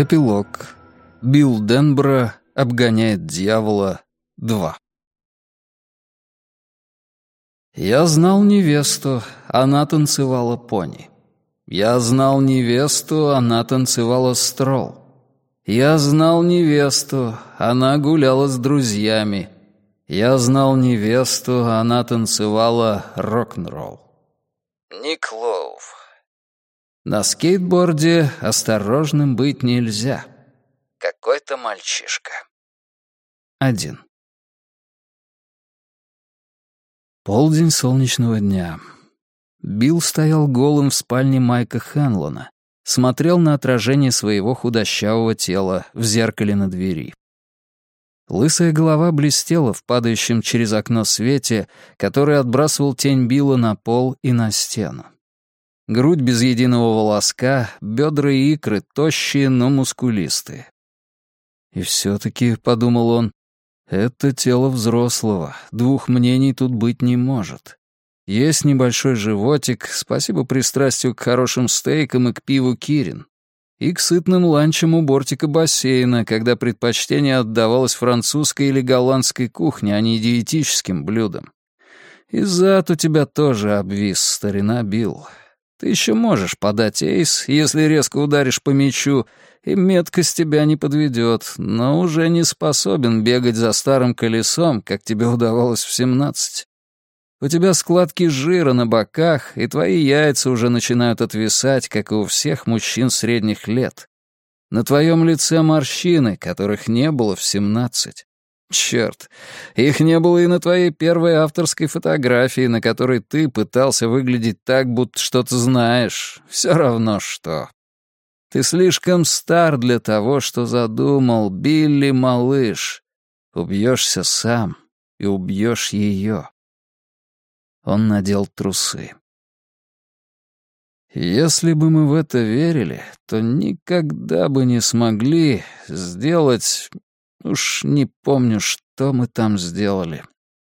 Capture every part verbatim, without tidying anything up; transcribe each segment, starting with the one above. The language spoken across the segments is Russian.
Эпилог. Билл Денбро обгоняет дьявола. два. Я знал невесту, она танцевала пони. Я знал невесту, она танцевала строл. Я знал невесту, она гуляла с друзьями. Я знал невесту, она танцевала рок-н-ролл. Ник Лоув. На скейтборде осторожным быть нельзя. Какой-то мальчишка. Один. Полдень солнечного дня. Билл стоял голым в спальне Майка Хенлона, смотрел на отражение своего худощавого тела в зеркале на двери. Лысая голова блестела в падающем через окно свете, который отбрасывал тень Билла на пол и на стену. Грудь без единого волоска, бедра и икры тощие, но мускулистые. И все-таки, — подумал он, — это тело взрослого, двух мнений тут быть не может. Есть небольшой животик, спасибо пристрастию к хорошим стейкам и к пиву Кирин, и к сытным ланчам у бортика бассейна, когда предпочтение отдавалось французской или голландской кухне, а не диетическим блюдам. И зад у тебя тоже обвис, старина Билл. Ты еще можешь подать эйс, если резко ударишь по мячу, и меткость тебя не подведет, но уже не способен бегать за старым колесом, как тебе удавалось в семнадцать. У тебя складки жира на боках, и твои яйца уже начинают отвисать, как и у всех мужчин средних лет. На твоем лице морщины, которых не было в семнадцать. Черт, их не было и на твоей первой авторской фотографии, на которой ты пытался выглядеть так, будто что-то знаешь. Все равно что. Ты слишком стар для того, что задумал, Билли, малыш. Убьешься сам и убьешь ее. Он надел трусы. Если бы мы в это верили, то никогда бы не смогли сделать... Уж не помню, что мы там сделали.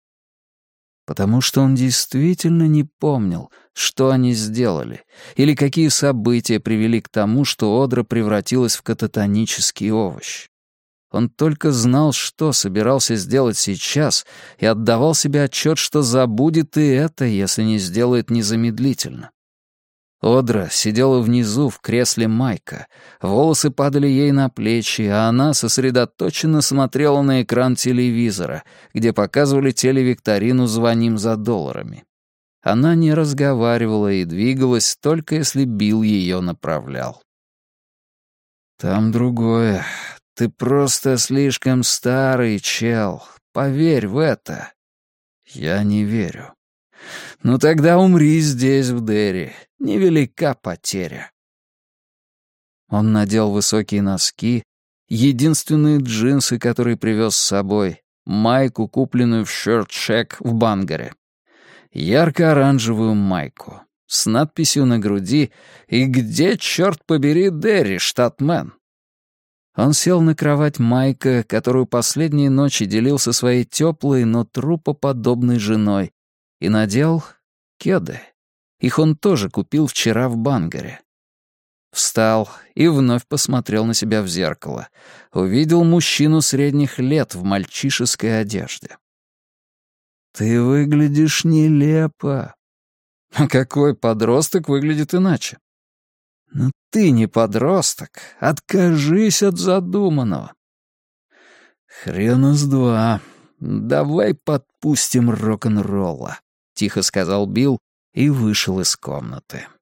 Потому что он действительно не помнил, что они сделали, или какие события привели к тому, что Одра превратилась в кататонический овощ. Он только знал, что собирался сделать сейчас, и отдавал себе отчет, что забудет и это, если не сделает незамедлительно. Одра сидела внизу в кресле Майка, волосы падали ей на плечи, а она сосредоточенно смотрела на экран телевизора, где показывали телевикторину «Звоним за долларами». Она не разговаривала и двигалась, только если Билл ее направлял. «Там другое. Ты просто слишком старый, чел. Поверь в это». «Я не верю». «Ну тогда умри здесь, в Дерри. Невелика потеря». Он надел высокие носки, единственные джинсы, которые привез с собой, майку, купленную в Shirt Shack в Бангаре, ярко-оранжевую майку с надписью на груди «И где, черт побери, Дерри, штатмен?» Он сел на кровать Майка, которую последние ночи делил со своей теплой, но трупоподобной женой, и надел кеды. Их он тоже купил вчера в Бангаре. Встал и вновь посмотрел на себя в зеркало. Увидел мужчину средних лет в мальчишеской одежде. «Ты выглядишь нелепо». «А какой подросток выглядит иначе?» «Ну ты не подросток. Откажись от задуманного». «Хрена с два. Давай подпустим рок-н-ролла», — тихо сказал Билл и вышел из комнаты.